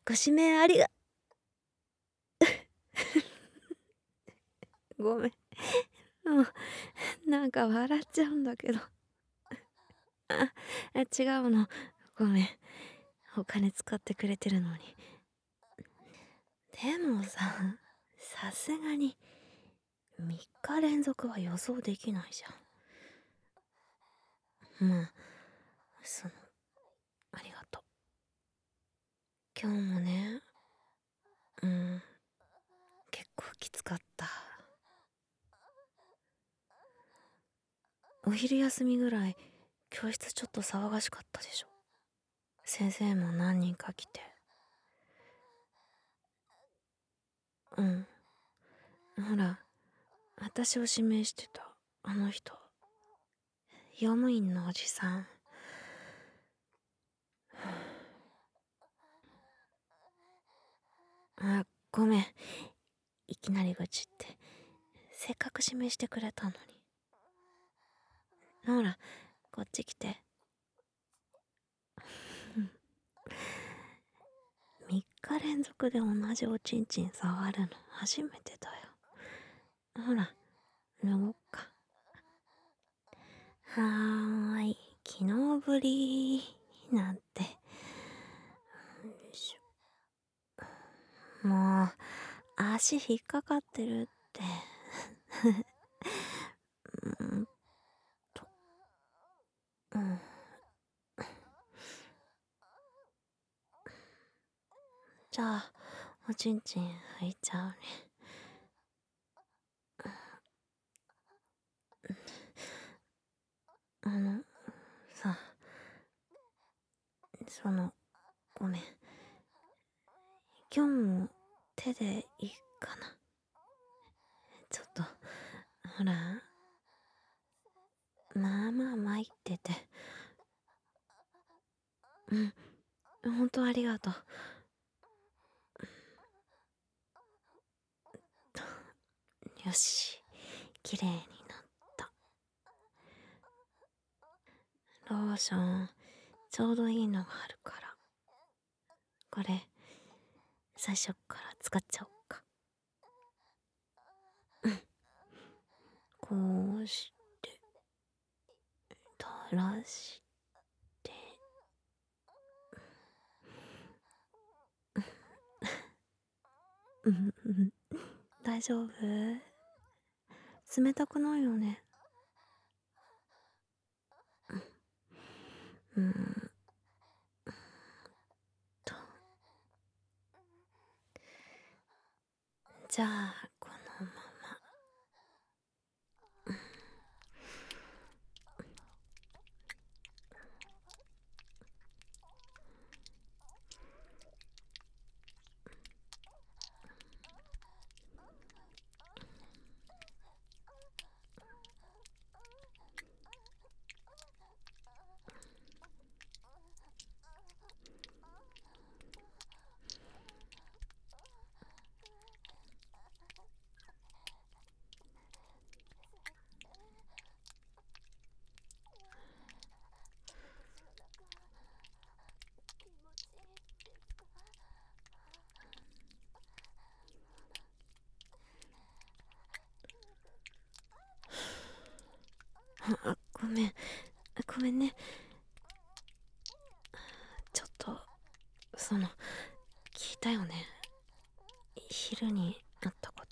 ご指名ありがごめん。もう、なんか笑っちゃうんだけど。あ、違うの。ごめん。お金使ってくれてるのに。でもさ、さすがに3日連続は予想できないじゃん。まあ、ありがとう。今日もね、うん、結構きつかった。お昼休みぐらい、教室ちょっと騒がしかったでしょ。先生も何人か来て。うん。ほら、私を指名してた、あの人。用務員のおじさん。あ、ごめん。いきなり愚痴って。せっかく指名してくれたのに。ほら、こっち来て。3日連続で同じおちんちん触るの初めてだよ。ほら、脱ごっか。はーい、昨日ぶりなんて。よいしょ。もう、足引っかかってるって。うーんと、うん。じゃあ、おちんちん拭いちゃうね。あの、さ、ごめん。今日も手でいいかな。ちょっと、ほら、まあまあ参ってて。うん、ほんとありがとう。よし、綺麗になった。ローション、ちょうどいいのがあるから。これ、最初から使っちゃおっか。こうして、垂らして。大丈夫？冷たくないよね。うん。と。じゃあ、このまま。ごめん。ごめんね。ちょっと、聞いたよね。昼にあったこと。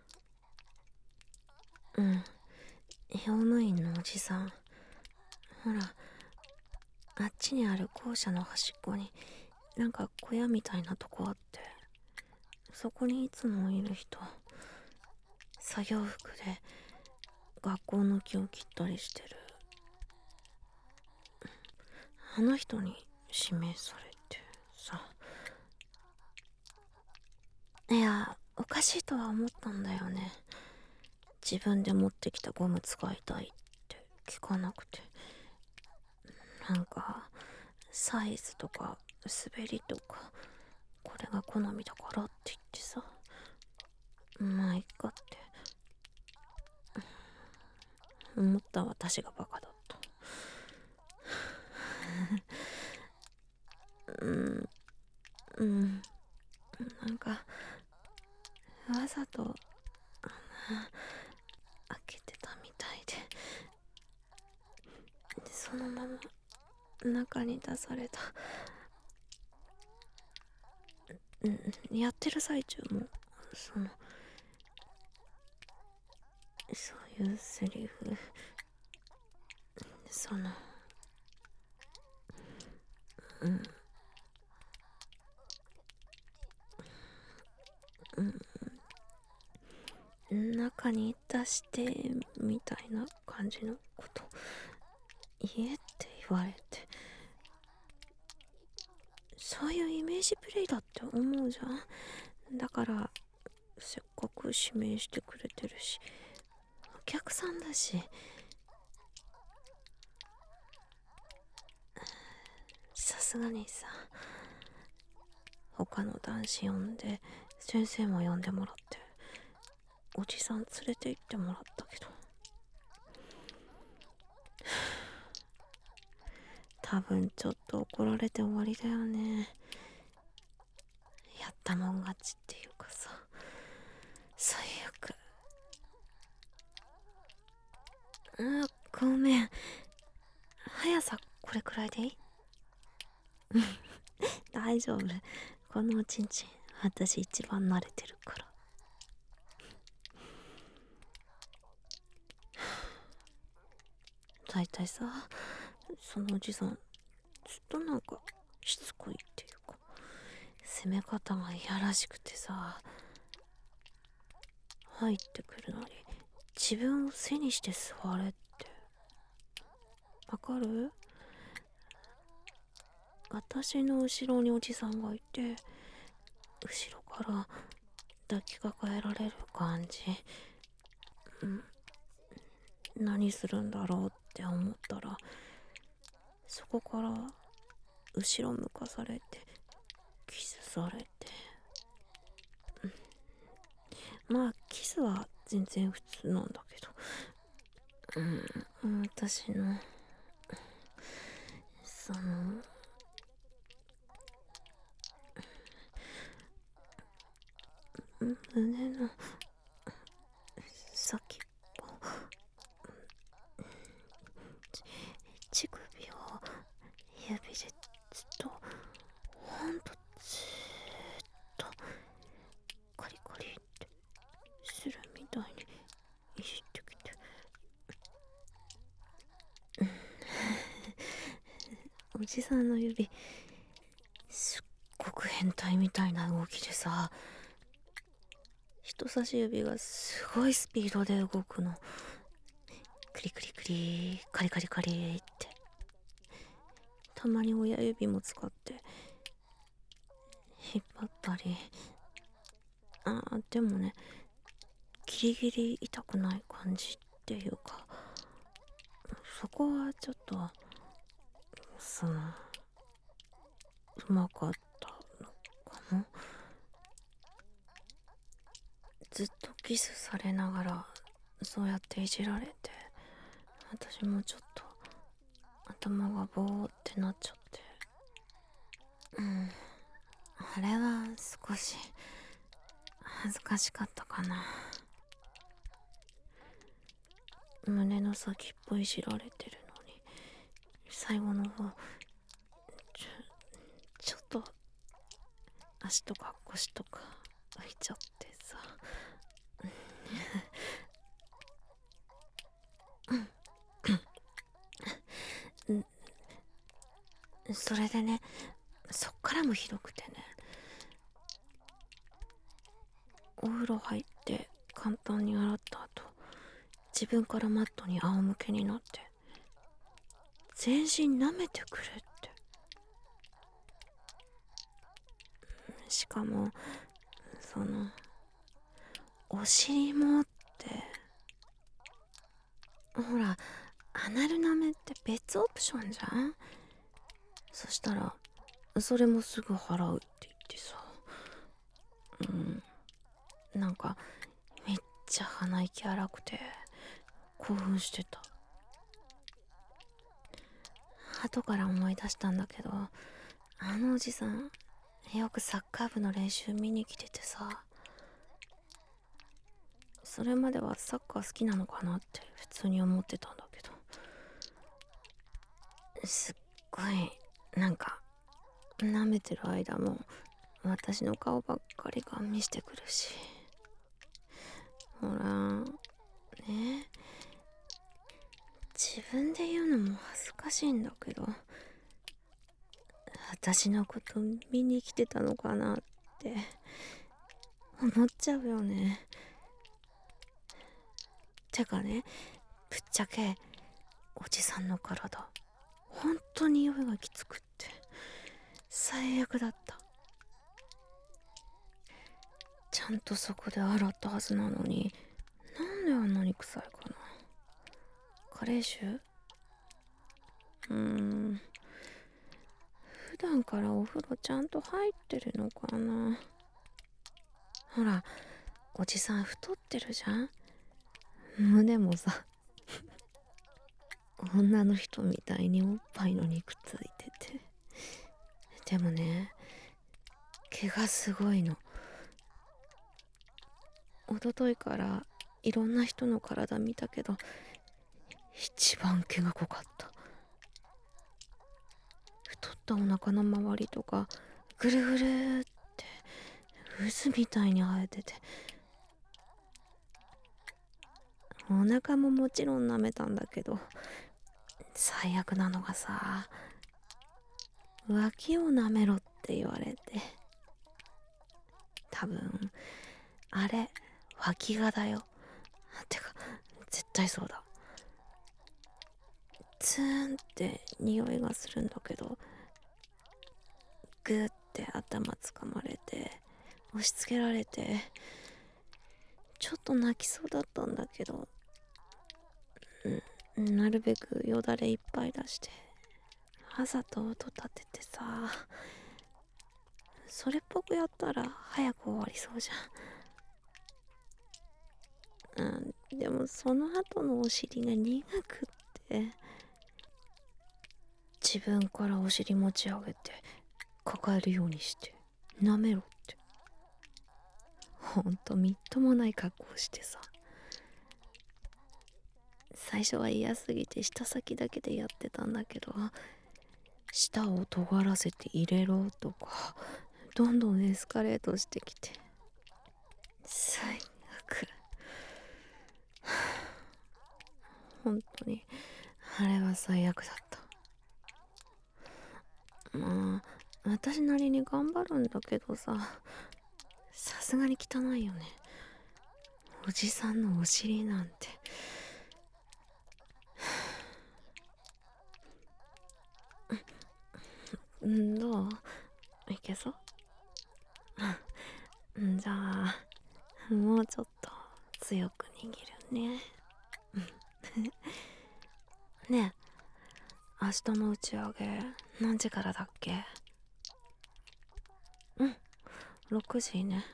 うん。用務員のおじさん。ほら、あっちにある校舎の端っこに、なんか小屋みたいなとこあって、そこにいつもいる人。作業服で学校の木を切ったりしてる。あの人に指名されてさ。いや、おかしいとは思ったんだよね。自分で持ってきたゴム使いたいって聞かなくて。なんか、サイズとか滑りとか、これが好みだからって言ってさ。まあいっかって思った私がバカだった。うん、うん。 ざと開けてたみたいで、そのまま中に出された。やってる最中もそういうセリフ、うん中に出してみたいな感じのこと言えって言われて、そういうイメージプレイだって思うじゃん。だからせっかく指名してくれてるし、お客さんだし、さすがにさ、他の男子呼んで先生も呼んでもらって、おじさん連れて行ってもらったけど、多分ちょっと怒られて終わりだよね。やったもん勝ちっていうかさ、最悪。ごめん、速さこれくらいでいい？大丈夫、このおちんちん私一番慣れてるから。だいたいさ、そのおじさんずっとなんかしつこいっていうか、攻め方がいやらしくてさ、入ってくるのに自分を背にして座れって。わかる？私の後ろにおじさんがいて、後ろから抱きかかえられる感じ。何するんだろうって思ったら、そこから後ろ向かされてキスされて、まあキスは全然普通なんだけど、私の胸の先っぽ、乳首を指でずっと、ほんとずーっとカリカリってするみたいにいじってきて、おじさんの指すっごく変態みたいな動きでさ、人差し指がすごいスピードで動くの。クリクリクリカリカリカリって、たまに親指も使って引っ張ったり。でもね、ギリギリ痛くない感じっていうか、そこはちょっとうまかったのかも。ずっとキスされながらそうやっていじられて、私もちょっと頭がボーってなっちゃって、あれは少し恥ずかしかったかな。胸の先っぽいじられてるのに、最後の方ちょっと足とか腰とか浮いちゃってさそれでね、そっからもひどくてね、お風呂入って簡単に洗った後、自分からマットに仰向けになって、全身舐めてくれって。しかもお尻もって、ほらアナル舐めって別オプションじゃん。そしたらそれもすぐ払うって言ってさ、なんかめっちゃ鼻息荒くて興奮してた。後から思い出したんだけど、あのおじさんよくサッカー部の練習見に来ててさ、 それまではサッカー好きなのかなって普通に思ってたんだけど、すっごいなんか舐めてる間も私の顔ばっかりガン見してくるし、ほらね、自分で言うのも恥ずかしいんだけど、私のこと見に来てたのかなって思っちゃうよね。てかね、ぶっちゃけおじさんの体本当に匂いがきつくって最悪だった。ちゃんとそこで洗ったはずなのに、なんであんなに臭いかな。加齢臭？普段からお風呂ちゃんと入ってるのかな。ほら、おじさん太ってるじゃん。胸もさ女の人みたいにおっぱいの肉ついてて、でもね、毛がすごいの。一昨日からいろんな人の体見たけど、一番毛が濃かった。太ったお腹の周りとかぐるぐるって渦みたいに生えてて、お腹ももちろん舐めたんだけど、最悪なのがさ、脇を舐めろって言われて、多分あれ脇がだよ。てか絶対そうだ。ツーンって匂いがするんだけど、グーって頭つかまれて押し付けられて、ちょっと泣きそうだったんだけど、なるべくよだれいっぱい出してわざと音立ててさ、それっぽくやったら早く終わりそうじゃん。でもその後のお尻が苦くって、自分からお尻持ち上げて抱えるようにして舐めろって、ほんとみっともない格好してさ。最初は嫌すぎて舌先だけでやってたんだけど、舌を尖らせて入れろとかどんどんエスカレートしてきて、最悪。本当にあれは最悪だった。まあ私なりに頑張るんだけどさ、さすがに汚いよね、おじさんのお尻なんて。どう？いけそう？じゃあもうちょっと強く握るね。ねえ、明日の打ち上げ何時からだっけ？6時ね。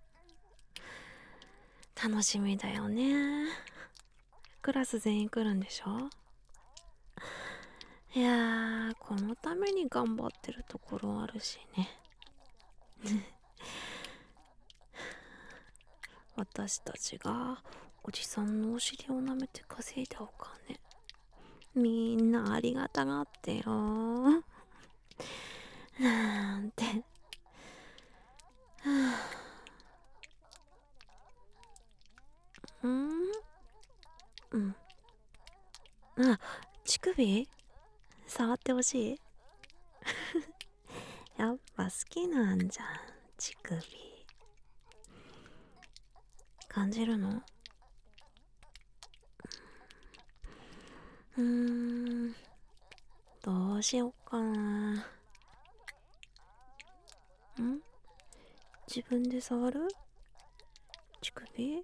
楽しみだよね。クラス全員来るんでしょ？いやー、このために頑張ってるところあるしね。私たちがおじさんのお尻を舐めて稼いだお金、みんなありがたがってよなんて。あ、乳首触ってほしい。やっぱ好きなんじゃん、乳首。感じるの？どうしよっかな。自分で触る？乳首？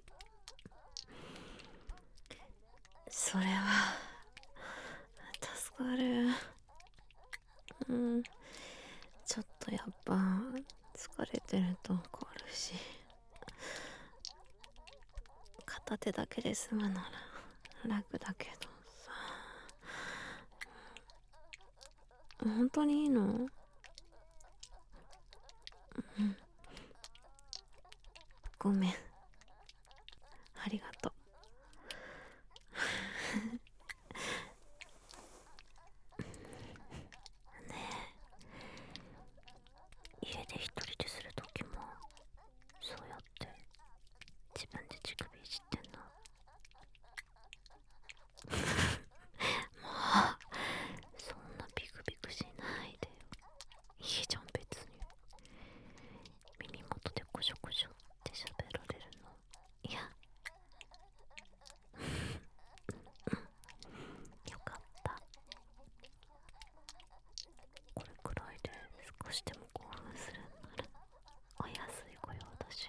それは助かる。ちょっとやっぱ疲れてると怒るし、片手だけで済むなら楽だけどさ。本当にいいの？ごめん、 ありがとう。ねえ、家で一人でするときもそうやって自分で乳首いじってんの？もうそんなビクビクしないでよ。いいじゃん別に。耳元でコショコショって喋られるの。いや、よかった。これくらいで少しでも興奮するんならお安いご用だし。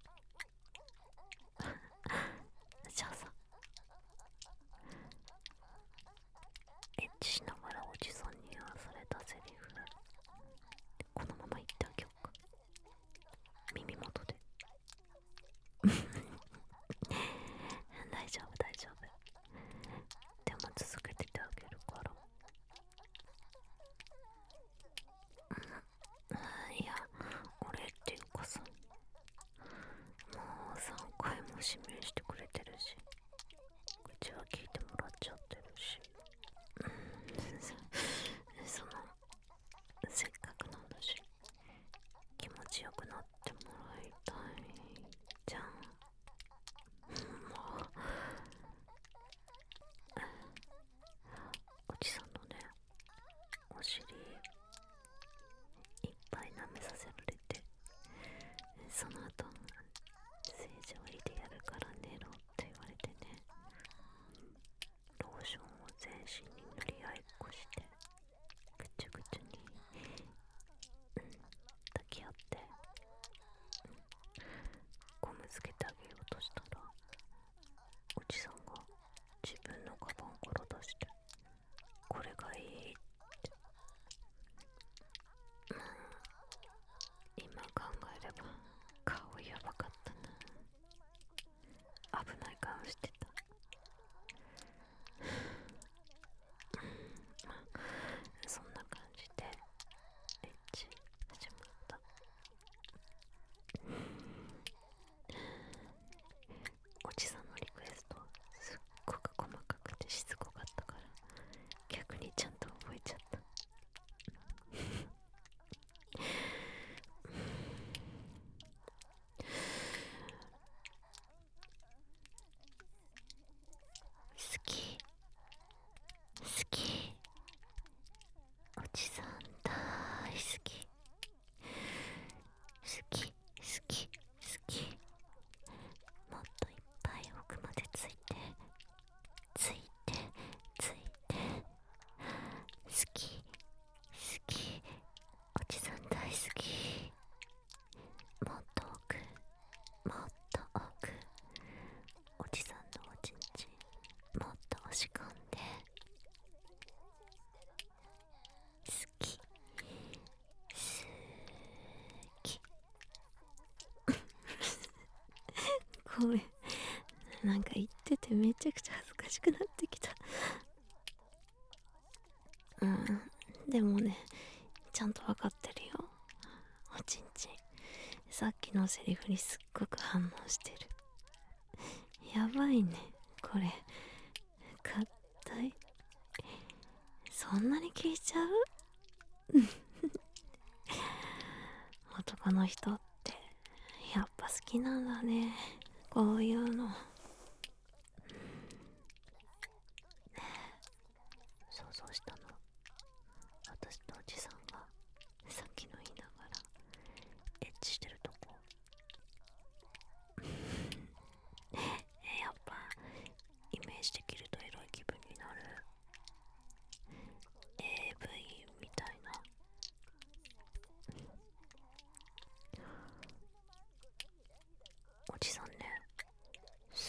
じゃあさ、エッチしながらおじさんに言わされたセリフこのまま言ってあげようか。耳元で。大丈夫大丈夫。でも続けててあげるから。いや、俺っていうかさ、もう3回も指名してくれてるし、口は聞いてもらっちゃってるし、そのせっかくなんだし気持ちよくなってもらいたいじゃん。もうおじさんのね、お尻いっぱい舐めさせられて、その後正常位でやるから寝ろって言われてね、ローションを全身に塗り合いっこしてぐちゅぐちゅに抱き合ってゴムつけてあげようとしたら、おじさんが自分のカバンから出して、これがいいって。今考えれば顔やばかったな。危ない顔してた。そんな感じでエッチ始まった。おじさんのリクエストすっごく細かくてしつこかったから逆にちゃんと覚えちゃった。好き好き、おじさん大好き、好き好き好き。もっといっぱい奥までついてついてついて。好き好き、おじさん大好き。もっと奥もっと奥、おじさんのおちんちんもっと押し込んで。好き好き。ごめん、なんか言っててめちゃくちゃ恥ずかしくなってきた。でもね、ちゃんとわかってるよ。おちんちんさっきのセリフにすっごく反応してる。やばいねこれ。硬い。そんなに聞いちゃう？男の人ってやっぱ好きなんだね、こういうの。想像したの、私とおじさんがさっきの言いながらエッチしてるとこ。やっぱイメージできるとエロい気分になる。 AV みたいな。おじさんね、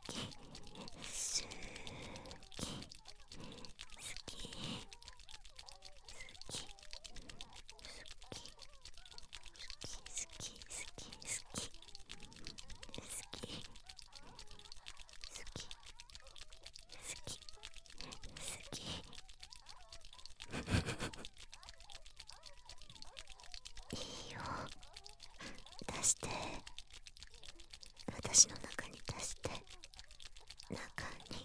き好き好き好きいいよ、出して、私の中に出して、中に、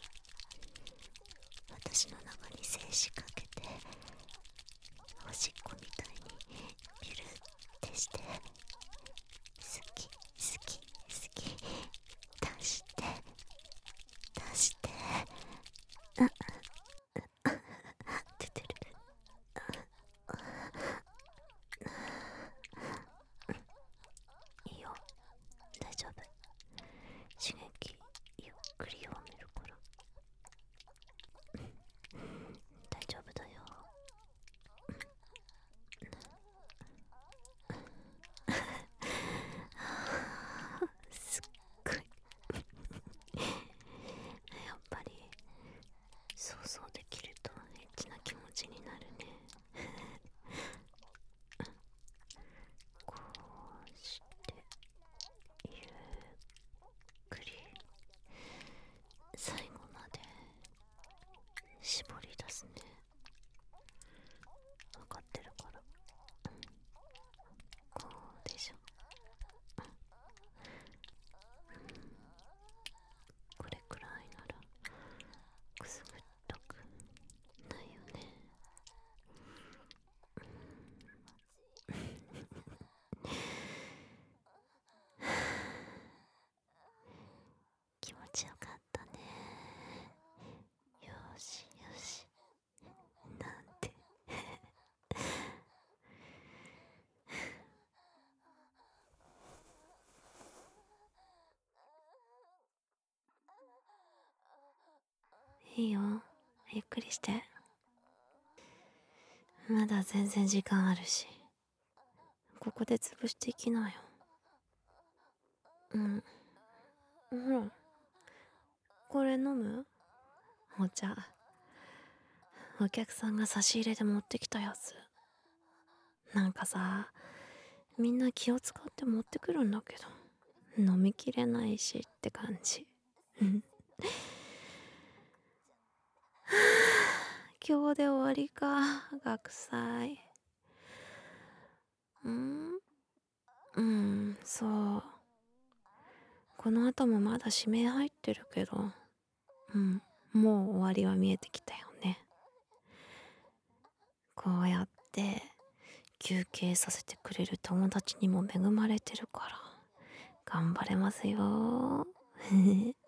私の中に精子かけて、おしっこみたいにピュルってして、好き好き好き、出して出して、あ出てる、いいよ、大丈夫、刺激ゆっくり弱めるから、大丈夫だよ。すっごいやっぱり想像できるとエッチな気持ちになるね。こうしてゆっくり最後まで絞り出すね。分かってるから。こうでしょ。これくらいならくすぐっとくないよね。気持ちよかったね。よしよし、なんていいよ、ゆっくりして。まだ全然時間あるし、ここで潰していきなよ。うん、ほら、これ飲む？お茶、お客さんが差し入れで持ってきたやつ。なんかさ、みんな気を使って持ってくるんだけど、飲みきれないしって感じ。今日で終わりか、学祭。そう。この後もまだ指名入ってるけど、もう終わりは見えてきたよね。こうやって休憩させてくれる友達にも恵まれてるから頑張れますよ。